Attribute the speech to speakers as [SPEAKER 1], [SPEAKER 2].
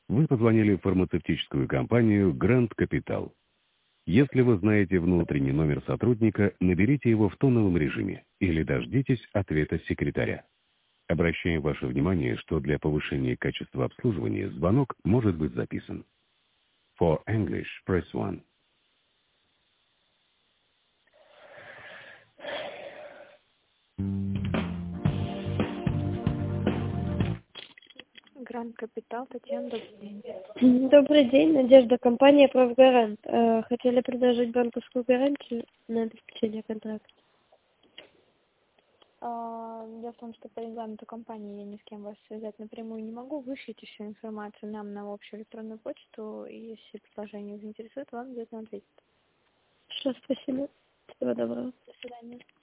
[SPEAKER 1] Вы позвонили в фармацевтическую компанию Grand Capital. Если вы знаете внутренний номер сотрудника, наберите его в тоновом режиме или дождитесь ответа секретаря. Обращаем ваше внимание, что для повышения качества обслуживания звонок может быть записан. For English, press 1.
[SPEAKER 2] Гранд Капитал, Татьяна, добрый день.
[SPEAKER 3] Добрый день, Надежда, компания «Профгарант». Хотели предложить банковскую гарантию на обеспечение контракта.
[SPEAKER 2] Дело в том, что по регламенту компании я ни с кем вас связать напрямую не могу. Вышлите всю информацию нам на общую электронную почту, и если предложение заинтересует, вам обязательно ответят.
[SPEAKER 3] Хорошо, спасибо. Всего доброго.
[SPEAKER 2] До свидания.